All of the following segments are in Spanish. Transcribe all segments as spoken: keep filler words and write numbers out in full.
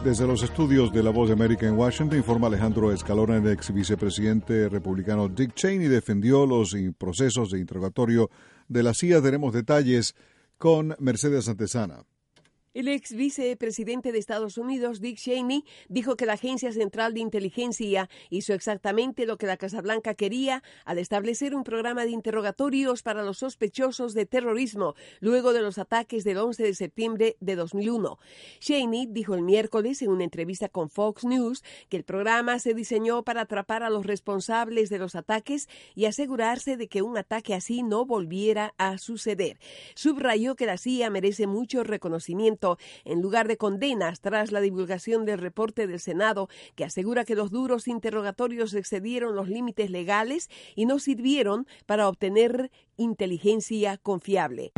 Desde los estudios de La Voz de América en Washington, informa Alejandro Escalona. El ex vicepresidente republicano Dick Cheney defendió los procesos de interrogatorio de la C I A. Tenemos detalles con Mercedes Antesana. El ex vicepresidente de Estados Unidos, Dick Cheney, dijo que la Agencia Central de Inteligencia hizo exactamente lo que la Casa Blanca quería al establecer un programa de interrogatorios para los sospechosos de terrorismo luego de los ataques del once de septiembre de dos mil uno. Cheney dijo el miércoles en una entrevista con Fox News que el programa se diseñó para atrapar a los responsables de los ataques y asegurarse de que un ataque así no volviera a suceder. Subrayó que la C I A merece mucho reconocimiento en lugar de condenas tras la divulgación del reporte del Senado que asegura que los duros interrogatorios excedieron los límites legales y no sirvieron para obtener inteligencia confiable.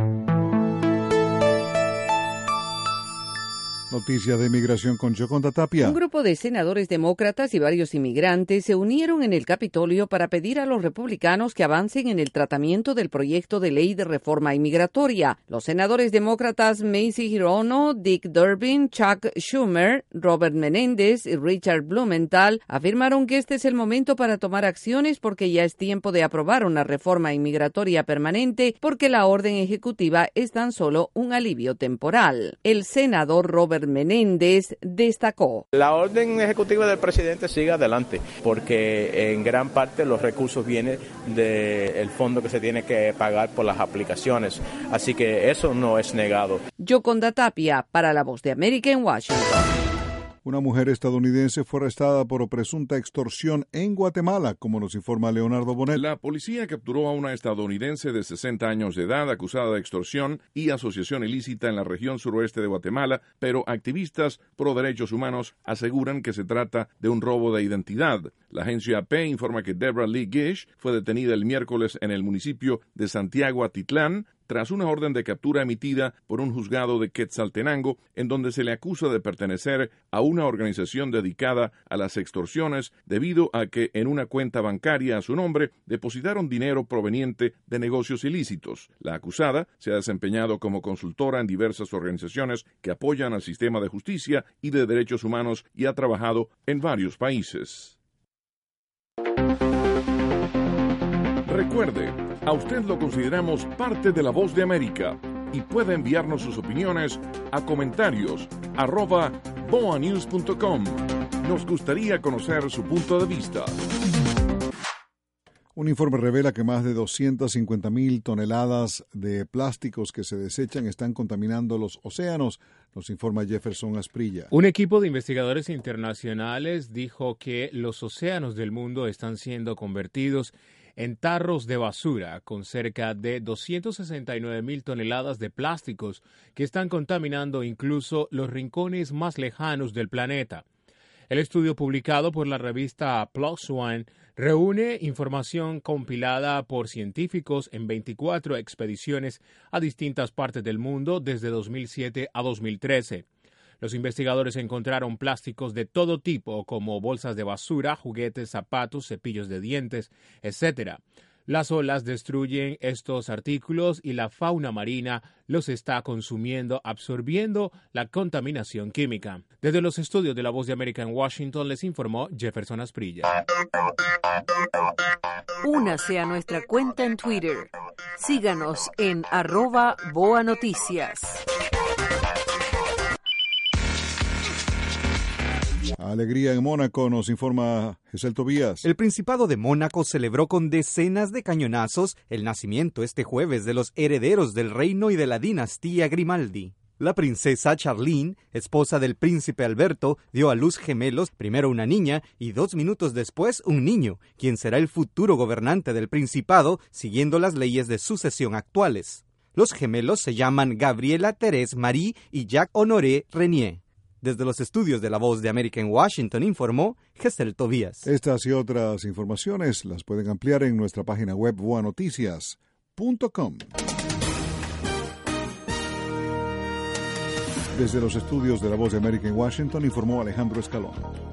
Noticias de inmigración con Yoconda Tapia. Un grupo de senadores demócratas y varios inmigrantes se unieron en el Capitolio para pedir a los republicanos que avancen en el tratamiento del proyecto de ley de reforma inmigratoria. Los senadores demócratas Macy Hirono, Dick Durbin, Chuck Schumer, Robert Menéndez y Richard Blumenthal afirmaron que este es el momento para tomar acciones porque ya es tiempo de aprobar una reforma inmigratoria permanente porque la orden ejecutiva es tan solo un alivio temporal. El senador Robert Menéndez destacó: la orden ejecutiva del presidente sigue adelante porque en gran parte los recursos vienen del fondo que se tiene que pagar por las aplicaciones, así que eso no es negado. Yoconda Tapia para La Voz de América en Washington. Una mujer estadounidense fue arrestada por presunta extorsión en Guatemala, como nos informa Leonardo Bonet. La policía capturó a una estadounidense de sesenta años de edad acusada de extorsión y asociación ilícita en la región suroeste de Guatemala, pero activistas pro derechos humanos aseguran que se trata de un robo de identidad. La agencia A P informa que Deborah Lee Gish fue detenida el miércoles en el municipio de Santiago Atitlán tras una orden de captura emitida por un juzgado de Quetzaltenango, en donde se le acusa de pertenecer a una organización dedicada a las extorsiones debido a que en una cuenta bancaria a su nombre depositaron dinero proveniente de negocios ilícitos. La acusada se ha desempeñado como consultora en diversas organizaciones que apoyan al sistema de justicia y de derechos humanos y ha trabajado en varios países. Recuerde, a usted lo consideramos parte de La Voz de América y puede enviarnos sus opiniones a comentarios arroba boa news punto com. Nos gustaría conocer su punto de vista. Un informe revela que más de doscientas cincuenta mil toneladas de plásticos que se desechan están contaminando los océanos, nos informa Jefferson Asprilla. Un equipo de investigadores internacionales dijo que los océanos del mundo están siendo convertidos en tarros de basura con cerca de doscientas sesenta y nueve mil toneladas de plásticos que están contaminando incluso los rincones más lejanos del planeta. El estudio publicado por la revista PLOS ONE reúne información compilada por científicos en veinticuatro expediciones a distintas partes del mundo desde dos mil siete a dos mil trece. Los investigadores encontraron plásticos de todo tipo, como bolsas de basura, juguetes, zapatos, cepillos de dientes, etcétera. Las olas destruyen estos artículos y la fauna marina los está consumiendo, absorbiendo la contaminación química. Desde los estudios de La Voz de América en Washington les informó Jefferson Asprilla. Únase a nuestra cuenta en Twitter. Síganos en arroba Boa Noticias. Alegría en Mónaco, nos informa Giselle Tobías. El Principado de Mónaco celebró con decenas de cañonazos el nacimiento este jueves de los herederos del reino y de la dinastía Grimaldi. La princesa Charlene, esposa del príncipe Alberto, dio a luz gemelos, primero una niña y dos minutos después un niño, quien será el futuro gobernante del Principado, siguiendo las leyes de sucesión actuales. Los gemelos se llaman Gabriela Thérèse Marie y Jacques Honoré Renier. Desde los estudios de La Voz de América en Washington informó Giselle Tobías. Estas y otras informaciones las pueden ampliar en nuestra página web boa noticias punto com. Desde los estudios de La Voz de América en Washington informó Alejandro Escalona.